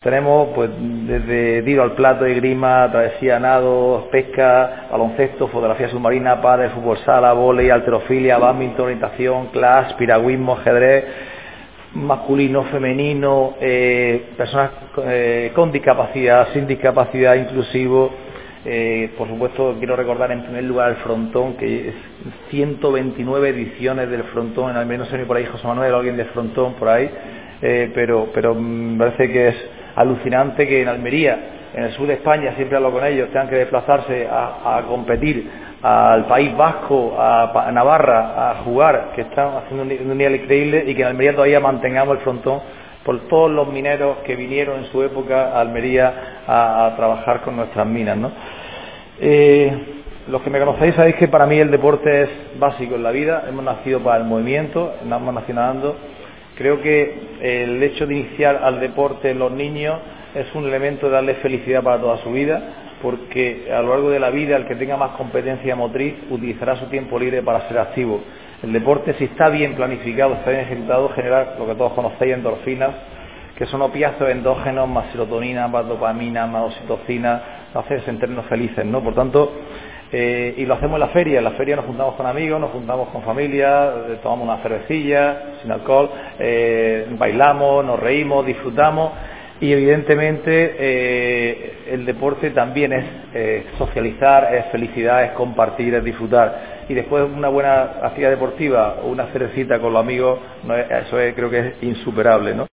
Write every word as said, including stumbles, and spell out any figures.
Tenemos pues desde tiro al plato y grima, travesía, nado, pesca, baloncesto, fotografía submarina, pádel, fútbol sala, vóley, halterofilia, bádminton, orientación, clash, piragüismo, ajedrez, masculino, femenino, eh, personas eh, con discapacidad, sin discapacidad, inclusivo. Eh, por supuesto, quiero recordar en primer lugar el frontón, que es ciento veintinueve ediciones del frontón en Almería. No sé ni por ahí José Manuel o alguien del frontón por ahí, eh, pero, pero me parece que es alucinante que en Almería, en el sur de España, siempre hablo con ellos, tengan que desplazarse a, a competir al País Vasco, a, a Navarra, a jugar, que están haciendo un, un nivel increíble, y que en Almería todavía mantengamos el frontón por todos los mineros que vinieron en su época a Almería a, a trabajar con nuestras minas, ¿no? Eh, los que me conocéis sabéis que para mí el deporte es básico en la vida. Hemos nacido para el movimiento, hemos nacido nadando. Creo que el hecho de iniciar al deporte en los niños es un elemento de darle felicidad para toda su vida, porque a lo largo de la vida el que tenga más competencia motriz utilizará su tiempo libre para ser activo. El deporte, si está bien planificado, está bien ejecutado, genera lo que todos conocéis, endorfinas, que son opiáceos endógenos, más serotonina, más dopamina, más oxitocina, nos hace sentirnos felices, ¿no? Por tanto, eh, y lo hacemos en la feria. En la feria nos juntamos con amigos, nos juntamos con familia, eh, tomamos una cervecilla sin alcohol, eh, bailamos, nos reímos, disfrutamos, y evidentemente eh, el deporte también es eh, socializar, es felicidad, es compartir, es disfrutar. Y después una buena actividad deportiva o una cervecita con los amigos, no es, eso es, creo que es insuperable, ¿no?